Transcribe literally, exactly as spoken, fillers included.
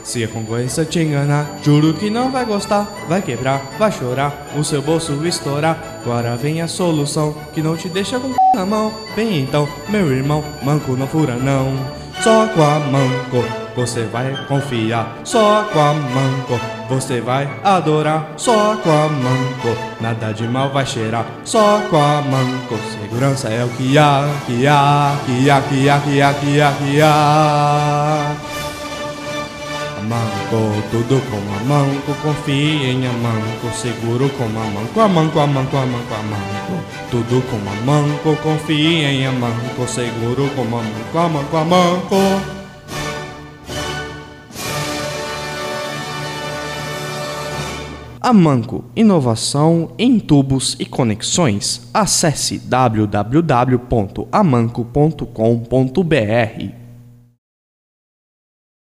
Se a concorrência te enganar, juro que não vai gostar. Vai quebrar, vai chorar, o seu bolso estourar. Agora vem a solução, que não te deixa com c... na mão. Vem então, meu irmão, manco não fura não. Só com a Manco você vai confiar. Só com a Manco você vai adorar. Só com a Manco nada de mal vai cheirar. Só com a Manco segurança é o que há, que há, que há, que há, que há, que há, que há. Manco, tudo com a Manco, confia em a Manco, seguro com a Manco, a Manco, a Manco, a Manco, a Manco. Tudo com a Manco, confia em a Manco, seguro com a Manco, a Manco, a Manco. Amanco, inovação em tubos e conexões. Acesse w w w ponto amanco ponto com ponto b r.